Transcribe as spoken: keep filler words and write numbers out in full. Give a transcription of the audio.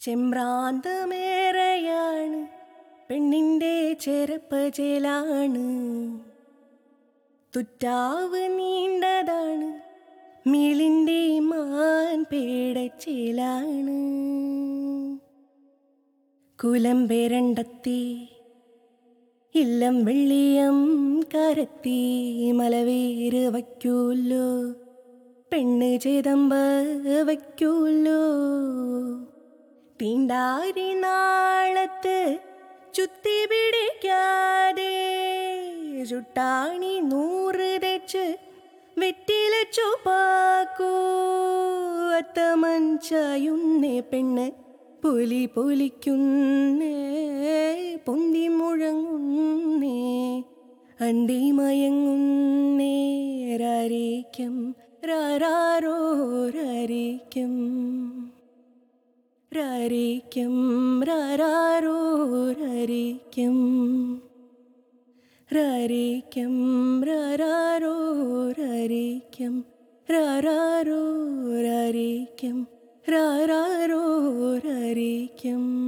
ചെമ്പ്രാന്തമേറെയാണ് പെണ്ണിൻ്റെ ചെറുപ്പചേലാണ്. തുറ്റാവ് നീണ്ടതാണ് മീളിൻ്റെ മാൻ പേടച്ചേലാണ്. കുലം പേരണ്ടത്തി ഇല്ലം വെള്ളിയം കരത്തി മലവേര് വയ്ക്കൂല്ലോ, പെണ്ണ് ചേതമ്പ വയ്ക്കൂല്ലോ. തീണ്ടാരി നാളത്ത് ചുത്തി പിടിക്കാതെ ചുട്ടാണി നൂറ് തെച്ച് വെറ്റില ചുപ്പാക്കൂ. അത്തമഞ്ചായുന്നേ പെണ്ണ് പുലി പൊലിക്കുന്നേ, പൊന്തി മുഴങ്ങുന്നേ, അന്തി മയങ്ങുന്നേ. രാരീക്കം രാരോ രാരീക്കം രാരീക്കം രാരോ രാരീക്കം രാരീക്കം രാരോ രാരീക്കം രാരോ രാരീക്കം രാരോ രാരീക്കം.